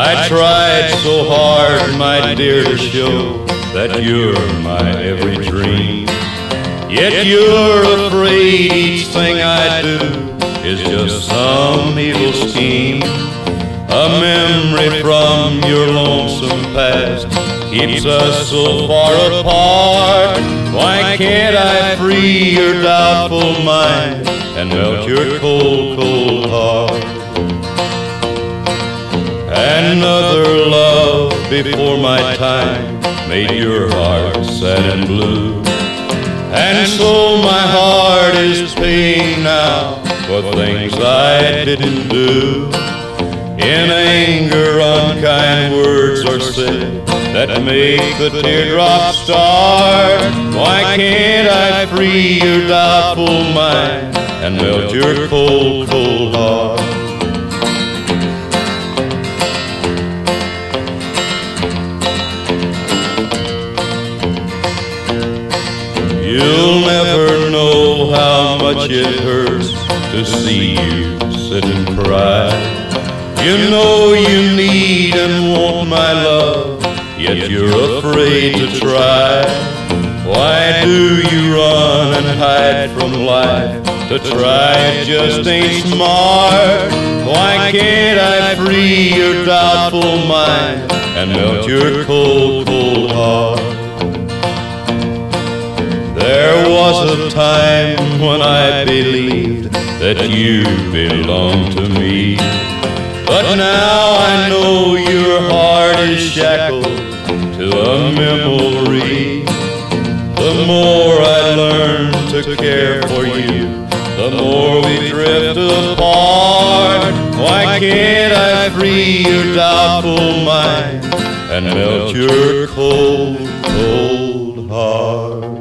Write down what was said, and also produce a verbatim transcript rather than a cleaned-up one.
I tried so hard, my dear, to show that you're my every dream. Yet you're afraid each thing I do is just some evil scheme. A memory from your lonesome past keeps us so far apart. Why can't I free your doubtful mind and melt your cold, cold heart? Another love before my time made your heart sad and blue, and so my heart is paying now for things I didn't do. In anger, unkind words are said that make the teardrops start. Why can't I free your doubtful mind and melt your cold, cold heart? You'll never know how much it hurts to see you sit and cry. You know you need and want my love, yet you're afraid to try. Why do you run and hide from life? To try it just ain't smart. Why can't I free your doubtful mind and melt your cold, cold heart? There was a time when I believed that you belonged to me, but now I know your heart is shackled to a memory. The more I learn to care for you, the more we drift apart. Why can't I free your doubtful mind and melt your cold, cold heart?